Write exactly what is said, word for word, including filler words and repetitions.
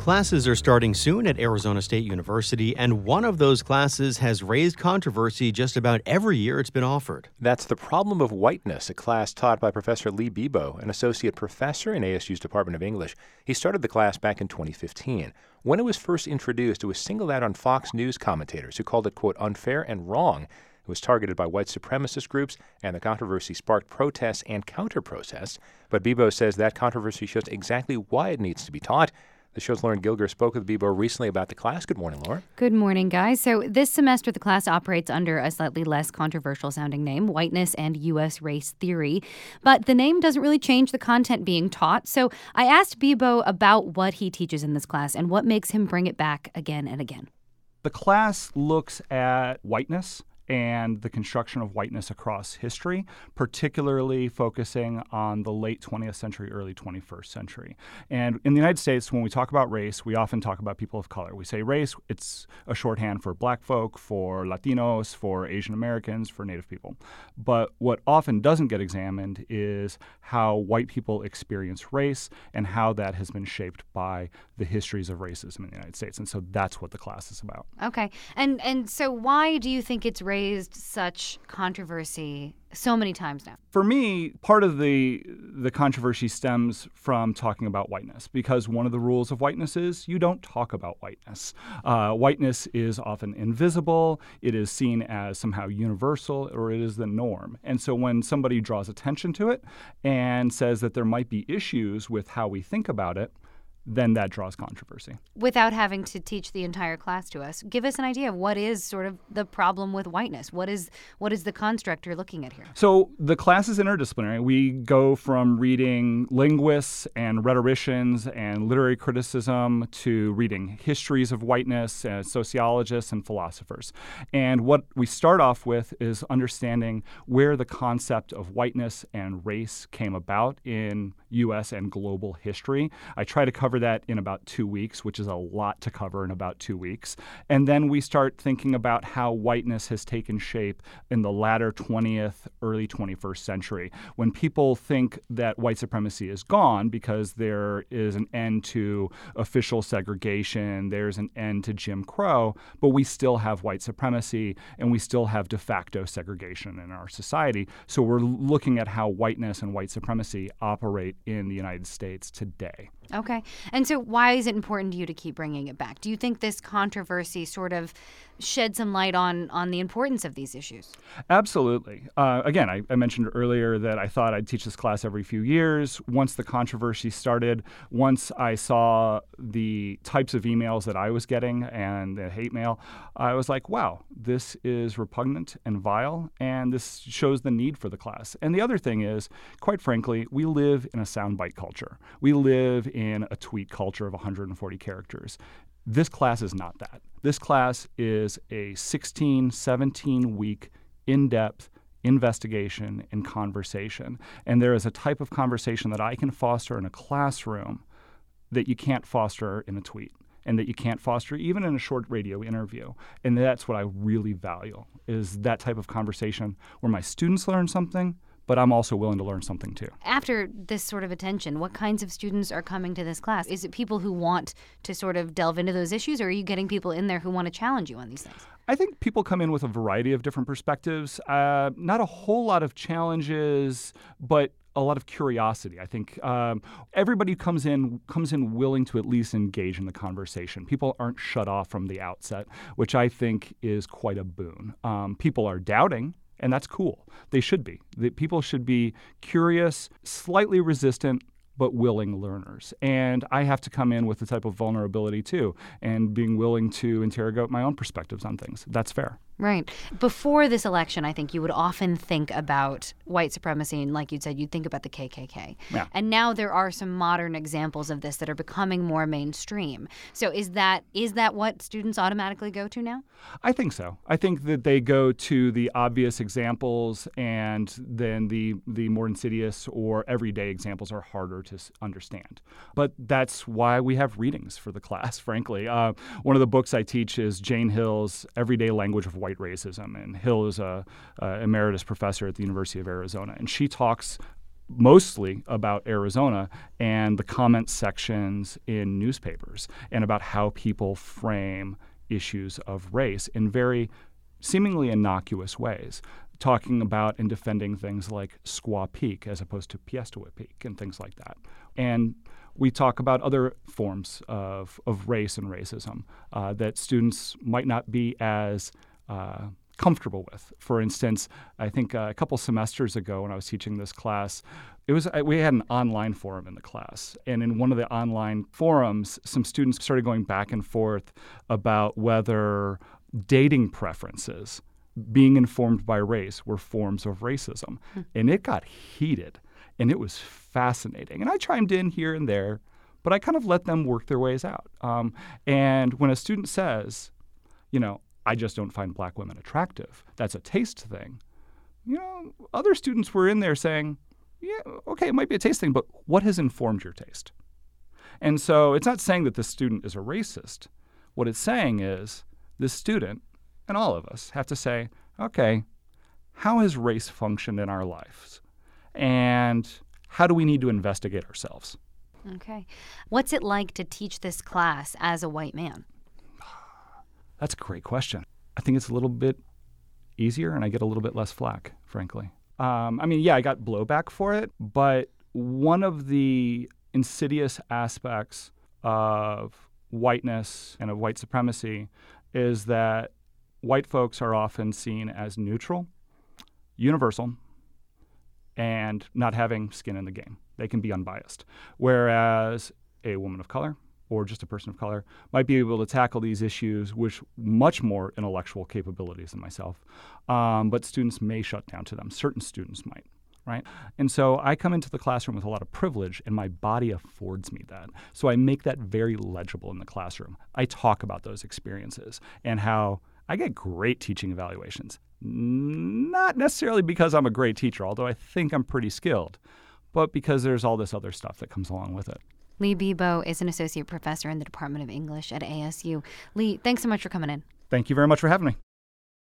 Classes are starting soon at Arizona State University, and one of those classes has raised controversy just about every year it's been offered. That's The Problem of Whiteness, a class taught by Professor Lee Bibeau, an associate professor in A S U's Department of English. He started the class back in twenty fifteen. When it was first introduced, it was singled out on Fox News commentators who called it, quote, unfair and wrong. It was targeted by white supremacist groups, and the controversy sparked protests and counter-protests. But Bibeau says that controversy shows exactly why it needs to be taught. The show's Lauren Gilger spoke with Bibeau recently about the class. Good morning, Lauren. Good morning, guys. So this semester, the class operates under a slightly less controversial-sounding name, Whiteness and U S Race Theory. But the name doesn't really change the content being taught. So I asked Bibeau about what he teaches in this class and what makes him bring it back again and again. The class looks at whiteness and the construction of whiteness across history, particularly focusing on the late twentieth century, early twenty-first century. And in the United States, when we talk about race, we often talk about people of color. We say race, it's a shorthand for black folk, for Latinos, for Asian Americans, for Native people. But what often doesn't get examined is how white people experience race and how that has been shaped by the histories of racism in the United States. And so that's what the class is about. Okay. And and so why do you think it's raised such controversy so many times now? For me, part of the the controversy stems from talking about whiteness, because one of the rules of whiteness is you don't talk about whiteness. Uh, whiteness is often invisible. It is seen as somehow universal, or it is the norm. And so when somebody draws attention to it and says that there might be issues with how we think about it, then that draws controversy. Without having to teach the entire class to us, give us an idea of what is sort of the problem with whiteness. What is what is the construct you're looking at here? So the class is interdisciplinary. We go from reading linguists and rhetoricians and literary criticism to reading histories of whiteness, uh, sociologists and philosophers. And what we start off with is understanding where the concept of whiteness and race came about in U S and global history. I try to cover that in about two weeks, which is a lot to cover in about two weeks. And then we start thinking about how whiteness has taken shape in the latter twentieth, early twenty-first century, when people think that white supremacy is gone because there is an end to official segregation, there's an end to Jim Crow, but we still have white supremacy and we still have de facto segregation in our society. So we're looking at how whiteness and white supremacy operate in the United States today. Okay. And so why is it important to you to keep bringing it back? Do you think this controversy sort of shed some light on, on the importance of these issues? Absolutely. Uh, again, I, I mentioned earlier that I thought I'd teach this class every few years. Once the controversy started, once I saw the types of emails that I was getting and the hate mail, I was like, wow, this is repugnant and vile, and this shows the need for the class. And the other thing is, quite frankly, we live in a soundbite culture. We live in a tweet culture of one hundred forty characters. This class is not that. This class is a sixteen, seventeen week in-depth investigation and conversation. And there is a type of conversation that I can foster in a classroom that you can't foster in a tweet, and that you can't foster even in a short radio interview. And that's what I really value, is that type of conversation where my students learn something, but I'm also willing to learn something too. After this sort of attention, what kinds of students are coming to this class? Is it people who want to sort of delve into those issues, or are you getting people in there who want to challenge you on these things? I think people come in with a variety of different perspectives. Uh, not a whole lot of challenges, but a lot of curiosity. I think um, everybody comes in comes in willing to at least engage in the conversation. People aren't shut off from the outset, which I think is quite a boon. Um, people are doubting, and that's cool. They should be. The people should be curious, slightly resistant, but willing learners. And I have to come in with a type of vulnerability too, and being willing to interrogate my own perspectives on things. That's fair. Right. Before this election, I think you would often think about white supremacy, and like you said, you'd think about the K K K. Yeah. And now there are some modern examples of this that are becoming more mainstream. So is that is that what students automatically go to now? I think so. I think that they go to the obvious examples, and then the the more insidious or everyday examples are harder to understand. But that's why we have readings for the class, frankly. Uh, one of the books I teach is Jane Hill's Everyday Language of White Racism, and Hill is a, a emeritus professor at the University of Arizona, and she talks mostly about Arizona and the comment sections in newspapers and about how people frame issues of race in very seemingly innocuous ways, talking about and defending things like Squaw Peak as opposed to Piestewa Peak and things like that. And we talk about other forms of, of race and racism uh, that students might not be as uh, comfortable with. For instance, I think uh, a couple semesters ago when I was teaching this class, it was we had an online forum in the class. And in one of the online forums, some students started going back and forth about whether dating preferences being informed by race were forms of racism. Hmm. And it got heated. And it was fascinating. And I chimed in here and there, but I kind of let them work their ways out. Um, and when a student says, you know, I just don't find black women attractive, that's a taste thing. You know, other students were in there saying, yeah, okay, it might be a taste thing, but what has informed your taste? And so it's not saying that the student is a racist. What it's saying is this student and all of us have to say, okay, how has race functioned in our lives? And how do we need to investigate ourselves? Okay. What's it like to teach this class as a white man? That's a great question. I think it's a little bit easier and I get a little bit less flack, frankly. Um, I mean, yeah, I got blowback for it, but one of the insidious aspects of whiteness and of white supremacy is that white folks are often seen as neutral, universal, and not having skin in the game. They can be unbiased. Whereas a woman of color or just a person of color might be able to tackle these issues with much more intellectual capabilities than myself. Um, but students may shut down to them. Certain students might, right? And so I come into the classroom with a lot of privilege, and my body affords me that. So I make that very legible in the classroom. I talk about those experiences and how I get great teaching evaluations. Not necessarily because I'm a great teacher, although I think I'm pretty skilled, but because there's all this other stuff that comes along with it. Lee Bibeau is an associate professor in the Department of English at A S U. Lee, thanks so much for coming in. Thank you very much for having me.